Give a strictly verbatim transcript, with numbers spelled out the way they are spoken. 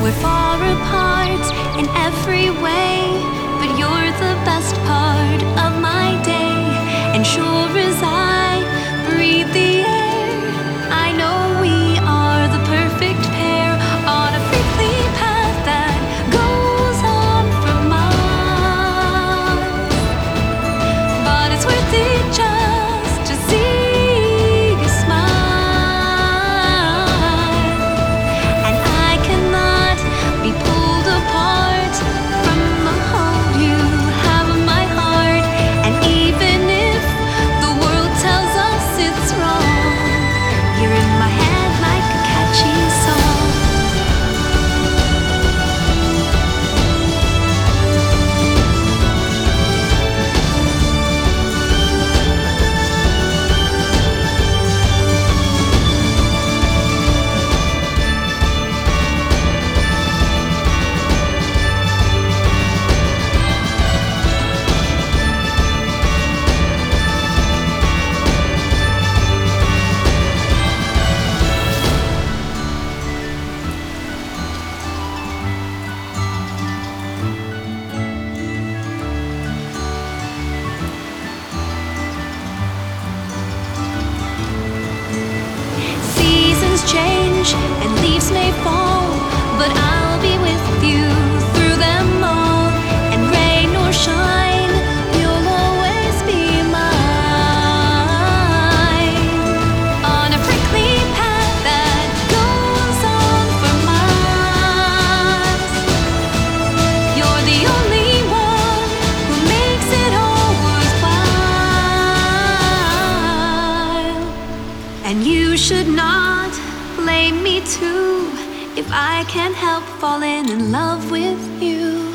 We're far apart in every way, but you're the best part of my day. And sure as I breathe the air, I know we are the perfect pair on a prickly path that goes on for miles. But it's worth it just to see you smile. And I cannot be pulled apart from the hold you have of my heart. And even if the world tells us it's wrong, you're in my head like a catchy song. Seasons change and leaves may fall, but I'll be with you through them all. And rain or shine, you'll always be mine. On a prickly path that goes on for miles, you're the only one who makes it all worthwhile. And you should not blame me too if I can't help falling in love with you.